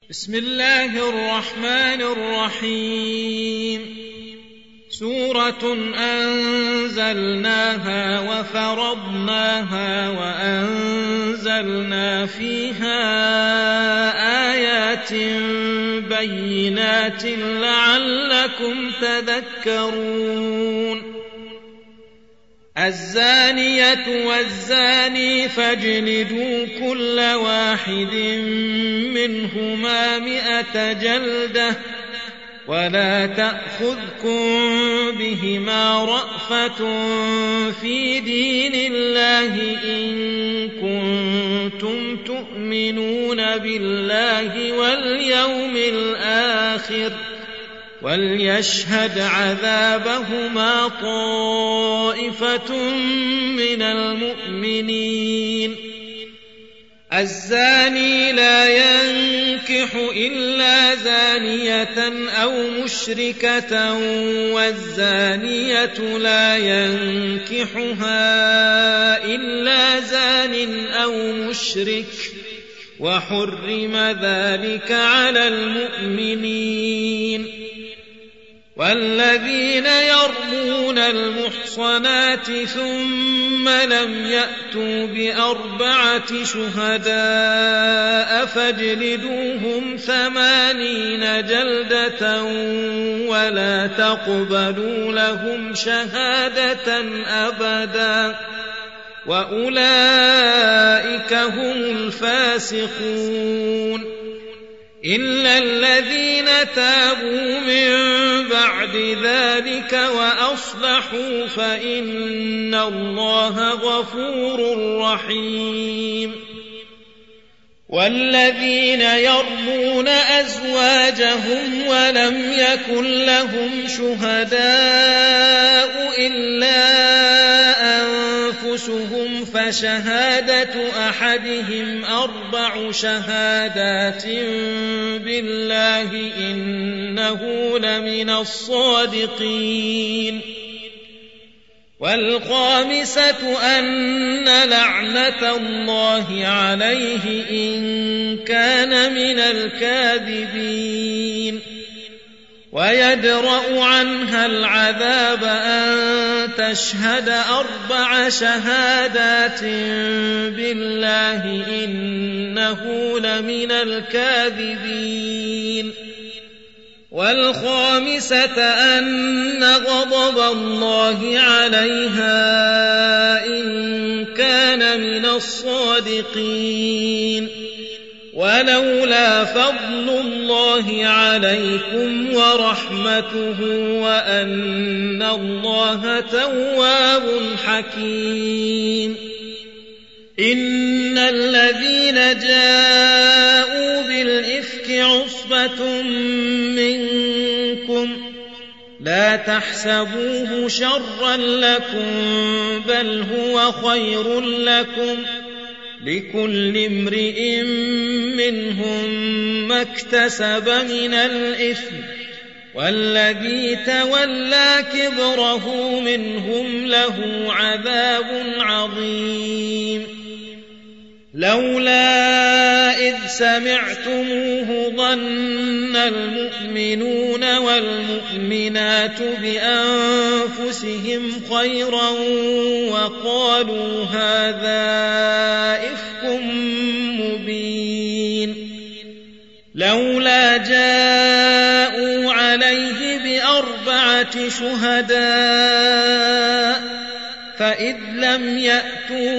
بسم الله الرحمن الرحيم سورة أنزلناها وفرضناها وأنزلنا فيها آيات بينات لعلكم تذكرون الزانية والزاني فاجلدوا كل واحد منهما 100 جلدة ولا تأخذكم بهما رأفة في دين الله إن كنتم تؤمنون بالله واليوم الآخر وليشهد عذابهما طائفة من المؤمنين الزاني لا ينكح إلا زانية أو مشركة والزانية لا ينكحها إلا زان أو مشرك وحرم ذلك على المؤمنين والذين يرمون المحصنات ثم لم يأتوا ب4 شهداء فاجلدوهم 80 جلدة ولا تقبلوا لهم شهادة أبدا وأولئك هم الفاسقون إلا الذين تابوا من بعد ذلك وأصلحوا فإن الله غفور رحيم والذين يرمون أزواجهم ولم يكن لهم شهداء إلا أنفسهم فشهادة أحدهم 4 شهادات بالله إنه لمن الصادقين والخامسة أن لعنة الله عليه إن كان من الكاذبين ويدرأ عنها العذاب أن تشهد 4 شهادات بالله إنه لمن الكاذبين والخامسة أن غضب الله عليها إن كان من الصادقين ولولا فضل الله عليكم ورحمته وأن الله تواب حكيم إن الذين جاءوا بالإفك عصبة منكم لا تحسبوه شرا لكم بل هو خير لكم لكل امرئ منهم ما اكتسب من الإثم والذي تولى كبره منهم له عذاب عظيم لولا إذ سمعتموه ظن المؤمنون والمؤمنات بأنفسهم خيرا وقالوا هذا إفك مبين لولا جاءوا عليه ب4 شهداء فإذ لم يأتوا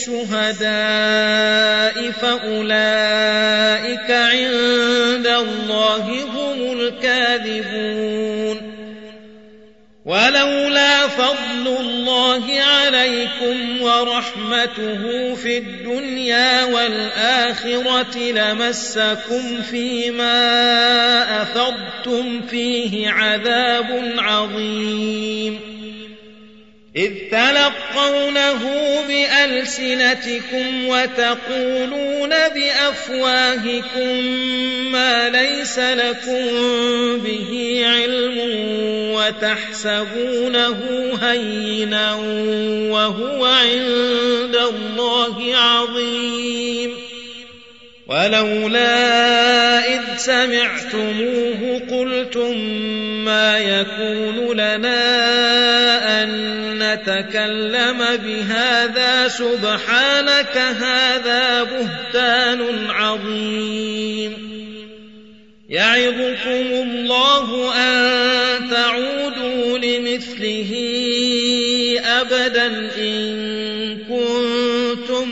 بالشهداء فأولئك عند الله هم الكاذبون ولولا فضل الله عليكم ورحمته في الدنيا والآخرة لمسكم فيما أفضتم فيه عذاب عظيم إذ تلقونه بألسنتكم وتقولون بأفواهكم ما ليس لكم به علم وتحسبونه هينا وهو عند الله عظيم ولولا إذ سمعتموه قلتم ما يكون لنا أن نتكلم بهذا سبحانك هذا بهتان عظيم يعظكم الله أن تعودوا لمثله أبدا إن كنتم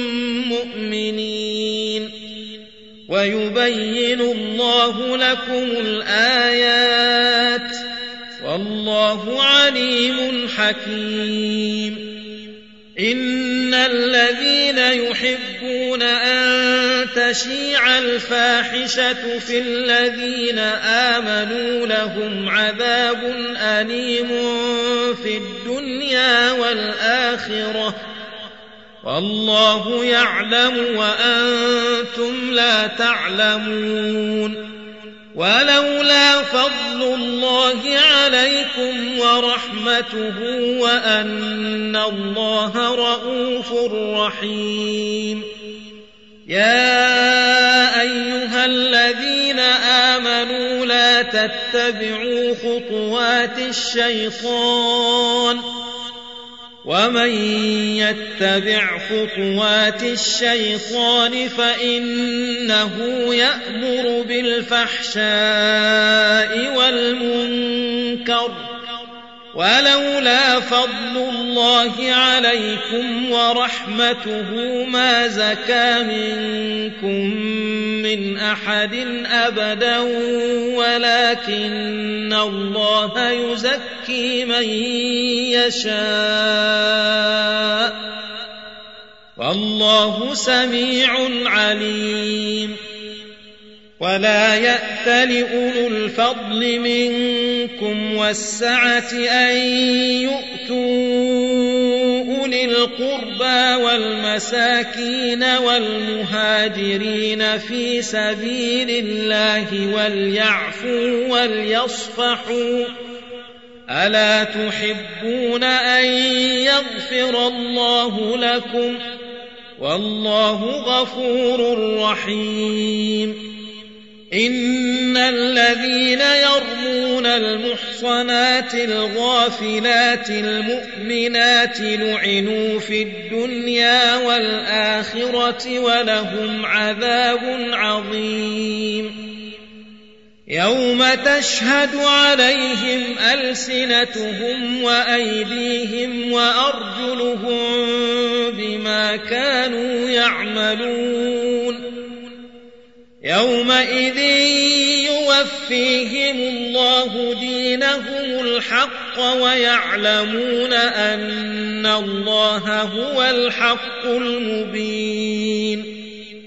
مؤمنين ويبين الله لكم الآيات والله عليم حكيم إن الذين يحبون أن تشيع الفاحشة في الذين آمنوا لهم عذاب أليم في الدنيا والآخرة والله يعلم وأنتم لا تعلمون ولولا فضل الله عليكم ورحمته وأن الله رءوف رحيم يا أيها الذين آمنوا لا تتبعوا خطوات الشيطان ومن يتبع خطوات الشيطان فإنه يأمر بالفحشاء والمنكر ولولا فضل الله عليكم ورحمته ما زكى منكم من أحد أبدا ولكن الله يزكي من يشاء والله سميع عليم ولا يأت لأولو الفضل منكم والسعة أن يؤتوا أولي القربى والمساكين والمهاجرين في سبيل الله وليعفوا وليصفحوا ألا تحبون أن يغفر الله لكم والله غفور رحيم إن الذين يرمون المحصنات الغافلات المؤمنات لعنوا في الدنيا والآخرة ولهم عذاب عظيم يوم تشهد عليهم ألسنتهم وأيديهم وأرجلهم بما كانوا يعملون يومئذ يوفيهم الله دينهم الحق ويعلمون أن الله هو الحق المبين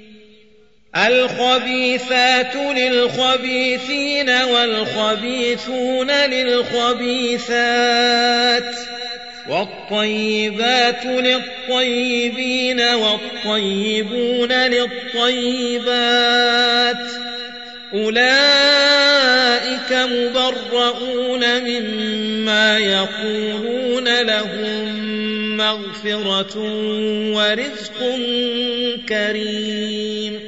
الخبيثات للخبيثين والخبيثون للخبيثات والطيبات للطيبين والطيبون للطيبات أولئك مبرؤون مما يقولون لهم مغفرة ورزق كريم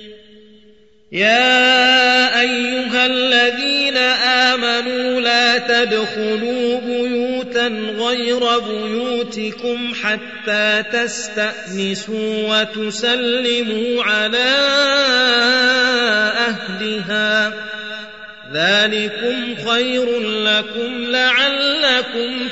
يا أيها الذين آمنوا لا تدخلوا بيوتا غير بيوتكم حتى تستأنسوا وتسلموا على أهلها ذلكم خير لكم لعلكم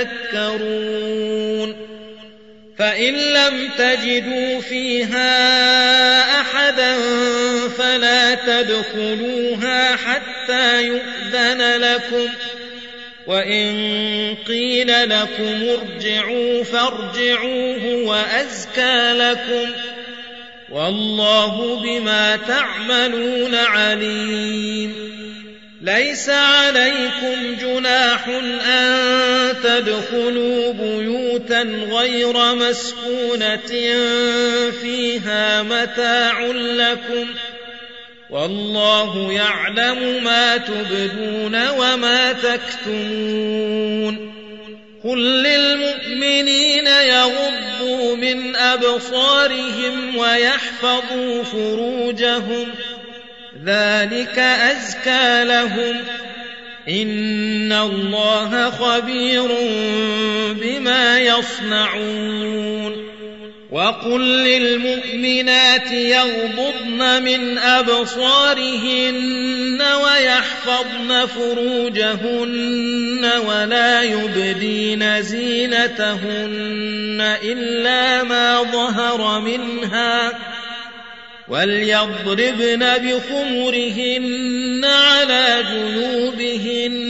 تذكرون فإن لم تجدوا فيها أحدا فلا تدخلوها حتى يؤذن لكم وإن قيل لكم ارجعوا فارجعوا هو أزكى لكم والله بما تعملون عليم ليس عليكم جناح أن تدخلوا بيوتا غير مسكونة فيها متاع لكم والله يعلم ما تبدون وما تكتمون قل للمؤمنين يغضوا من أبصارهم ويحفظوا فروجهم ذلك أزكى لهم إن الله خبير بما يصنعون وقل للمؤمنات يغضضن من أبصارهن ويحفظن فروجهن ولا يبدين زينتهن إلا ما ظهر منها وليضربن بخمرهن على جيوبهن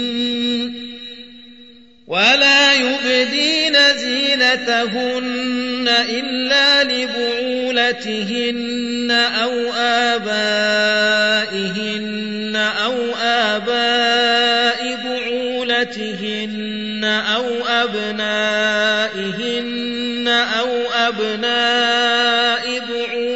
ولا يبدين زينتهن إلا لبعولتهن أو آبائهن أو آباء بعولتهن أو أبنائهن أو أبناء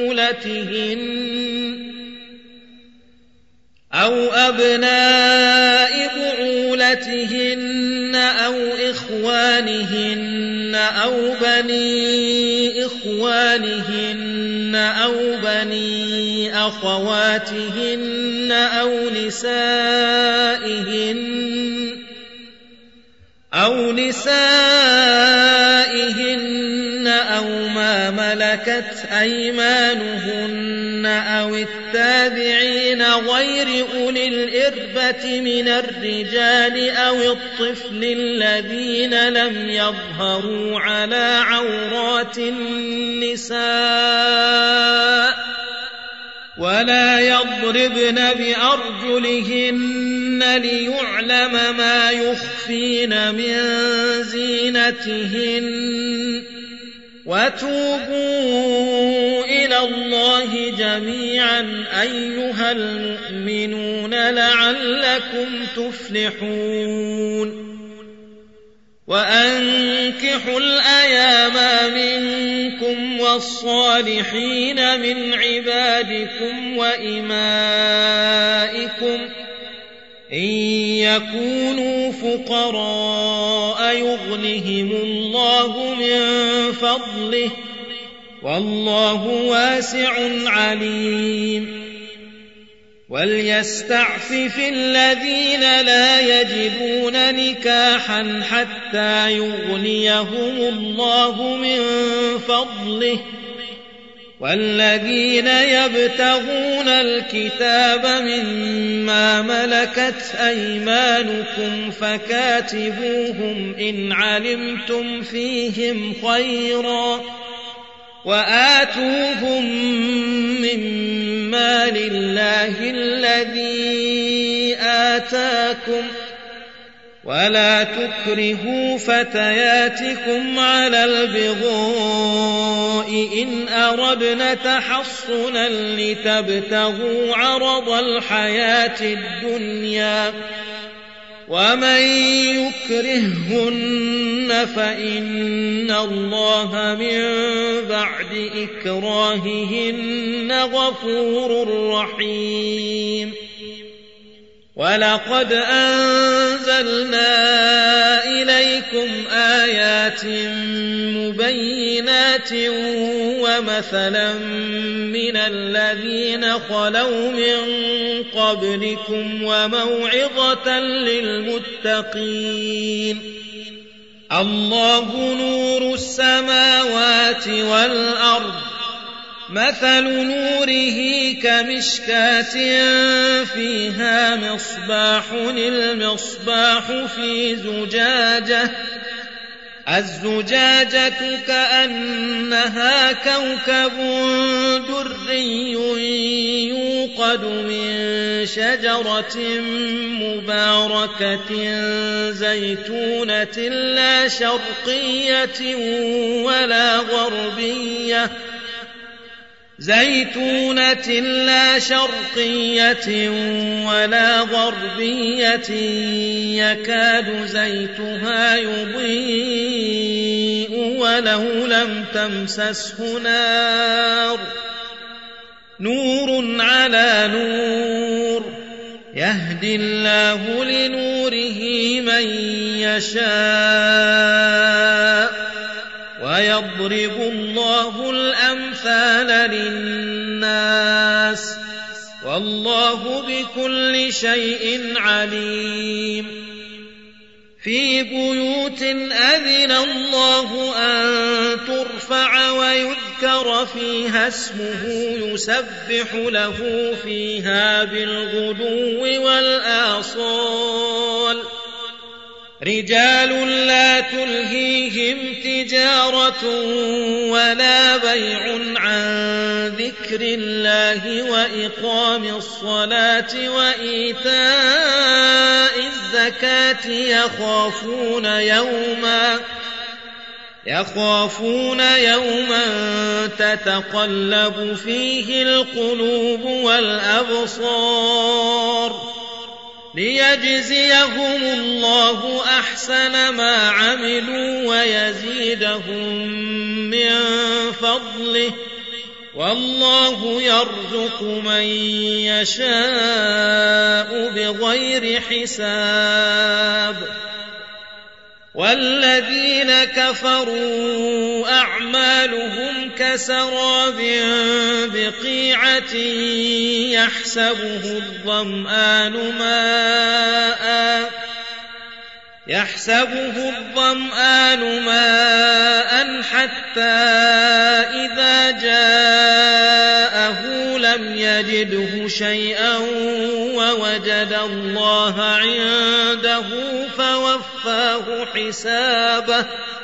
بعولتهن أو إخوانهن أو بني إخوانهن أو بني أخواتهن أو نسائهن أو ما ملكت أيمانهن أو التابعين غير أولي الإربة من الرجال أو الطفل الذين لم يظهروا على عورات النساء ولا يضربن بأرجلهن ليعلم ما يخفين من زينتهن وتوبوا إلى الله جميعا أيها المؤمنون لعلكم تفلحون وأنكحوا الأيام منكم والصالحين من عبادكم وإمائكم إن يكونوا فقراء يغنهم الله من فضله والله واسع عليم وليستعفف الذين لا يجدون نكاحا حتى يغنيهم الله من فضله والذين يبتغون الكتاب مما ملكت أيمانكم فكاتبوهم إن علمتم فيهم خيرا وآتوهم مما لله الذي آتاكم ولا تكرهوا فتياتكم على البغاء إن أردنا تحصنا لتبتغوا عرض الحياة الدنيا ومن يكرههن فإن الله من بعد إكراههن غفور رحيم ولقد أنزلنا إليكم آيات مبينات ومثلا من الذين خلوا من قبلكم وموعظة للمتقين الله نور السماوات والأرض مثل نوره كمشكاة فيها مصباح المصباح في زجاجة الزجاجة كأنها كوكب دري يوقد من شجرة مباركة زيتونة لا شرقية ولا غربية يكاد زيتها يضيء ولو لم تمسسه نار نور على نور يهدي الله لنوره من يشاء ويضرب الله الأمثال للناس والله بكل شيء عليم في بيوت أذن الله أن ترفع ويذكر فيها اسمه يسبح له فيها بالغدو والآصال رجال لا تلهيهم تجارة ولا بيع عن ذكر الله وإقام الصلاة وإيتاء الزكاة يخافون يوما تتقلب فيه القلوب والأبصار ليجزيهم الله أحسن ما عملوا ويزيدهم من فضله والله يرزق من يشاء بغير حساب والذين كفروا أعمالهم كسراب بقيعة يحسبه الظمآن ماء حتى إذا جاءه لم يجده شيئا ووجد الله عنده فوفاه حسابه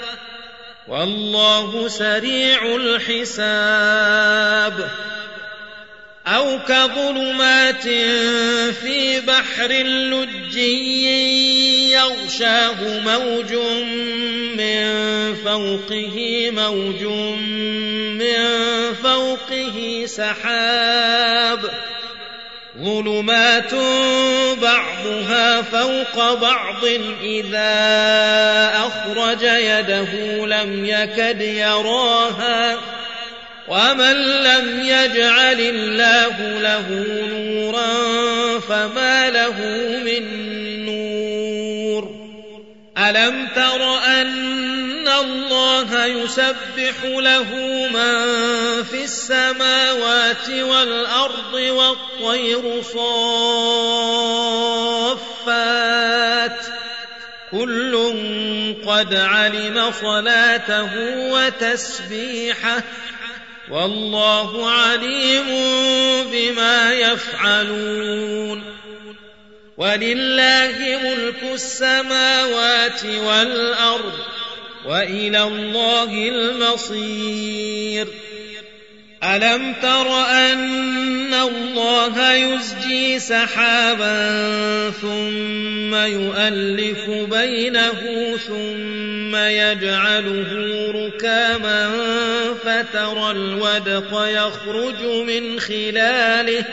والله سريع الحساب أو كظلمات في بحر لجي يغشاه موج من فوقه سحاب ظلمات بعضها فوق بعض إذا أخرج يده لم يكد يراها ومن لم يجعل الله له نورا فما له من نور ألم تر أن الله يسبح له من في السماوات والأرض والطير صافات كل قد علم صلاته وتسبيحه والله عليم بما يفعلون ولله ملك السماوات والأرض وإلى الله المصير ألم تر أن الله يزجي سحابا ثم يؤلف بينه ثم يجعله ركاما فترى الودق يخرج من خلاله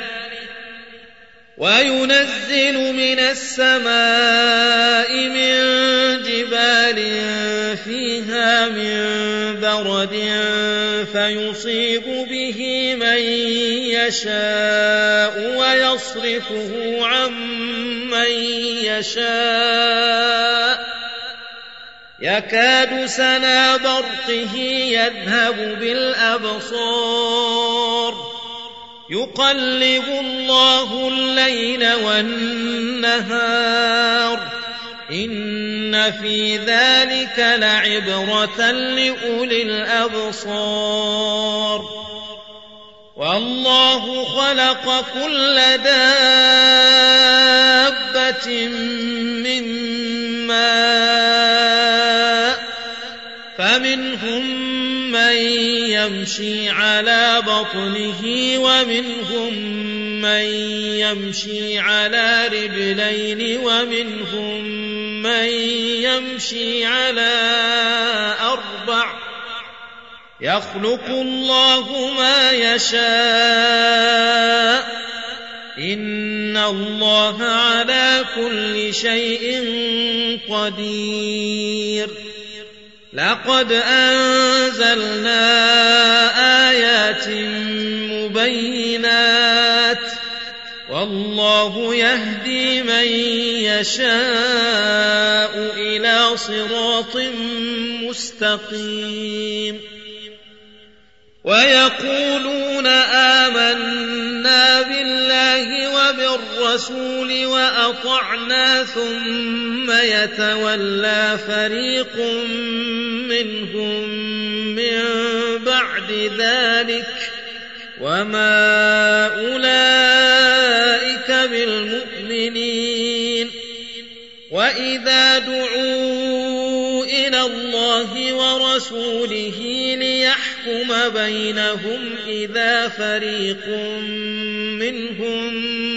وينزل من السماء من جبال فيها من برد فيصيب به من يشاء ويصرفه عن من يشاء يكاد سنا برقه يذهب بالأبصار يقلب الله الليل والنهار إن في ذلك لعبرة لأولي الأبصار والله خلق كل دابة من ماء فمنهم من يمشي على بطنه ومنهم من يمشي على رجلين ومنهم من يمشي على أربع يخلق الله ما يشاء إن الله على كل شيء قدير لقد أنزلنا آيات مبينات والله يهدي من يشاء إلى صراط مستقيم ويقولون آمنا بالله وبالرسول وأطعنا ثم يتولى فريق منهم من بعد ذلك وما أولئك بالمؤمنين وإذا دعوا إلى الله ورسوله ليحكم بينهم إذا فريق منهم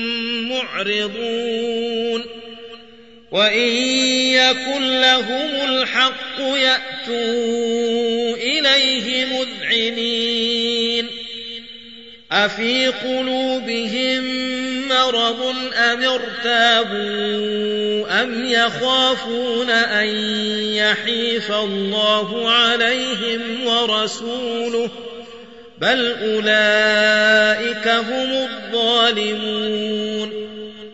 معرضون وإن يكن لهم الحق يأتوا إليه مذعنين أفي قلوبهم مرض أم ارتابوا أم يخافون أن يحيف الله عليهم ورسوله بل أولئك هم الظالمون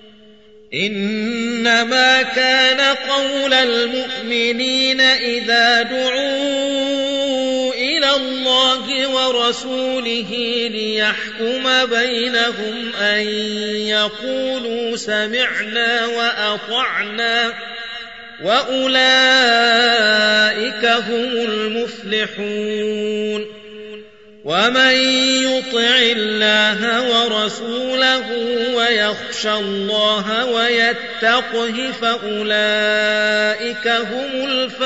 إنما كان قول المؤمنين إذا دعوا إلى الله ورسوله ليحكم بينهم أن يقولوا سمعنا وأطعنا وأولئك هم المفلحون ومن يطع الله ورسوله ويخشى الله ويتقه فأولئك هم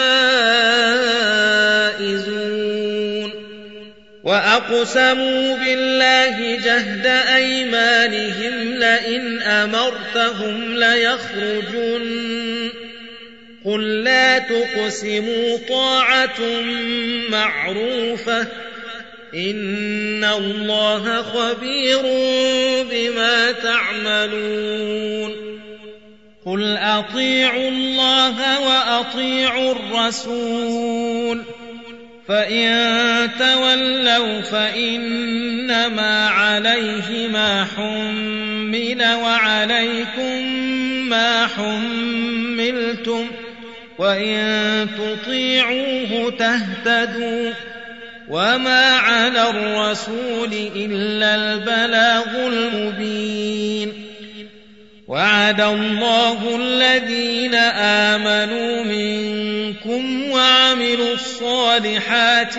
الفائزون وأقسموا بالله جهد أيمانهم لئن أمرتهم ليخرجن قل لا تقسموا طاعة معروفة إن الله خبير بما تعملون قل أطيعوا الله وأطيعوا الرسول فإن تولوا فإنما عليه ما حمل وعليكم ما حملتم وإن تطيعوه تهتدوا وما على الرسول إلا البلاغ المبين وعد الله الذين آمنوا منكم وعملوا الصالحات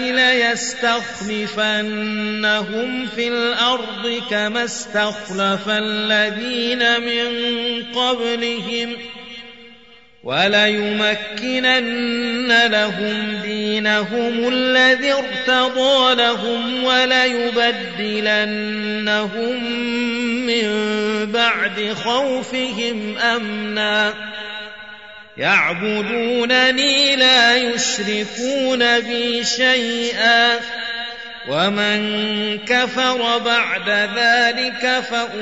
ليستخلفنهم في الأرض كما استخلف الذين من قبلهم وليمكنن لهم دينهم الذي ارتضى لهم وليبدلنهم من بعد خوفهم أمنا يعبدونني لا يشركون بي شيئا ومن كفر بعد ذلك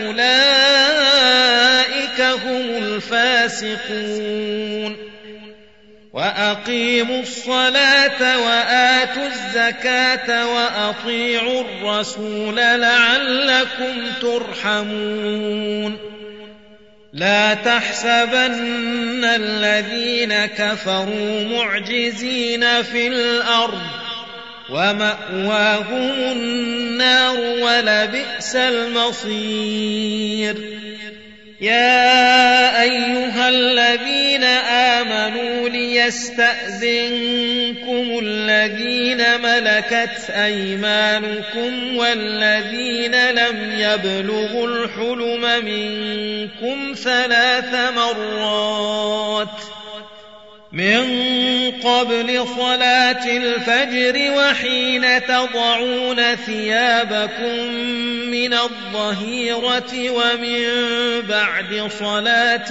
فأولئك هم الفاسقون وأقيموا الصلاة وآتوا الزكاة وأطيعوا الرسول لعلكم ترحمون لا تحسبن الذين كفروا معجزين في الأرض ومأواهم النار ولبئس المصير يا أيها الذين آمنوا ليستأذنكم الذين ملكت أيمانكم والذين لم يبلغوا الحلم منكم 3 مرات من قبل صلاة الفجر وحين تضعون ثيابكم من الظهيرة ومن بعد صلاة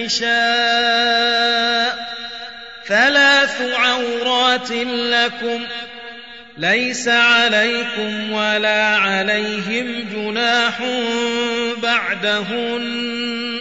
العشاء 3 عورات لكم ليس عليكم ولا عليهم جناح بعدهن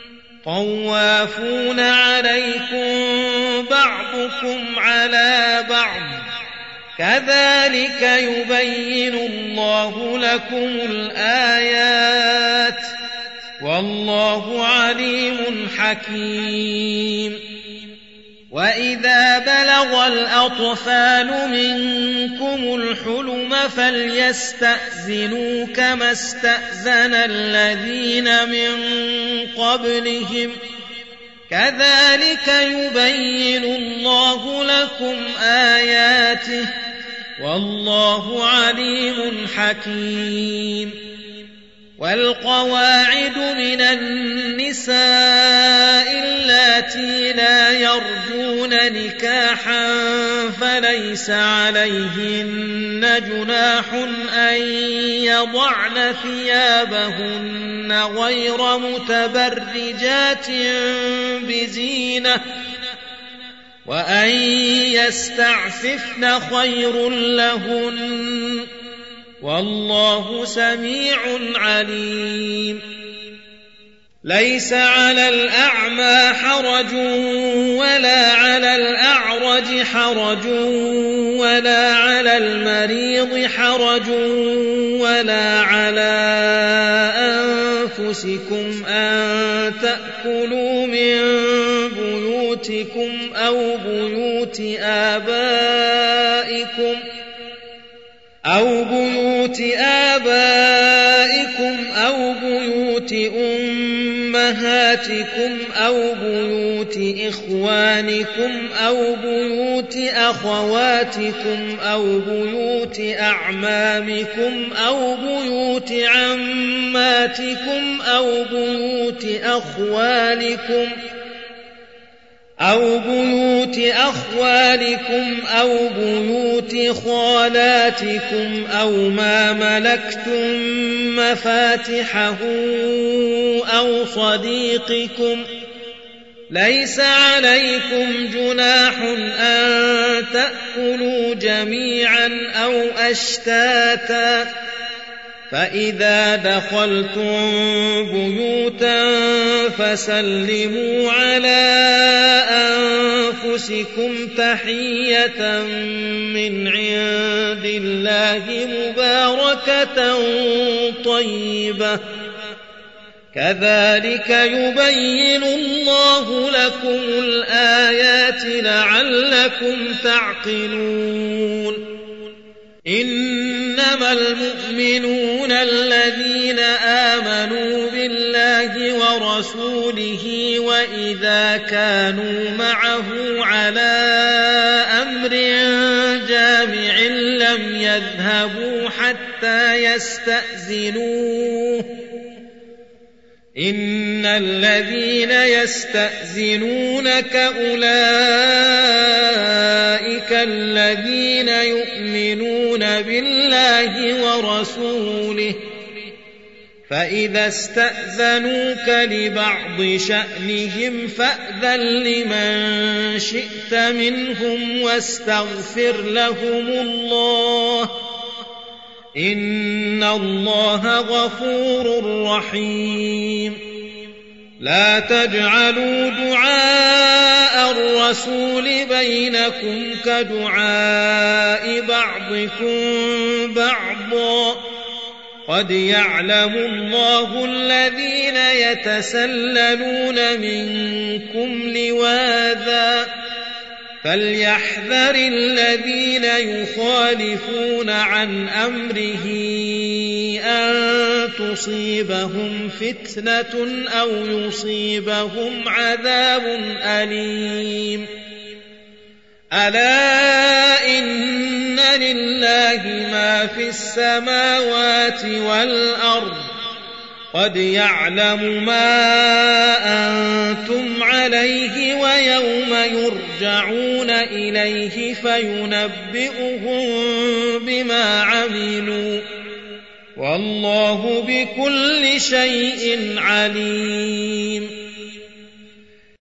طوافون عليكم بعضكم على بعض كذلك يبين الله لكم الآيات والله عليم حكيم. وإذا بلغ الأطفال منكم الحلم فليستأذنوا كما استأذن الذين من قبلهم كذلك يبين الله لكم آياته والله عليم حكيم. والقواعد من النساء اللاتي لا يرجون نكاحا فليس عليهن جناح أن يضعن ثيابهن غير متبرجات بزينة وأن يستعففن خير لهن والله سميع عليم. ليس على الأعمى حرج ولا على الأعرج حرج ولا على المريض حرج ولا على أنفسكم أن تأكلوا من بيوتكم أو بيوت آبائكم أو بيوت أمهاتكم أو بيوت إخوانكم أو بيوت أخواتكم أو بيوت أعمامكم أو بيوت عماتكم أو بيوت أخوالكم أو بيوت خالاتكم أو ما ملكتم مفاتحه أو صديقكم. ليس عليكم جناح أن تأكلوا جميعا أو أشتاتا فإذا دخلتم بيوتا فسلموا على أنفسكم تحية من عند الله مباركة طيبة كذلك يبين الله لكم الآيات لعلكم تعقلون. إنما المؤمنون الذين آمنوا بالله ورسوله وإذا كانوا معه على أمر جامع لم يذهبوا حتى يستأذنوه. إن الذين يستأذنونك أولئك الذين يؤمنون بالله ورسوله فإذا استأذنوك لبعض شأنهم فأذن لمن شئت منهم واستغفر لهم الله إن الله غفور رحيم. لا تجعلوا دعاء الرسول بينكم كدعاء بعضكم بعضا قد يعلم الله الذين يتسللون منكم لواذا فليحذر الذين يخالفون عن أمره أن تصيبهم فتنة أو يصيبهم عذاب أليم. ألا إن لله ما في السماوات والأرض قد يعلم ما أنتم عليه ويوم يرجعون إليه فينبئهم بما عملوا والله بكل شيء عليم.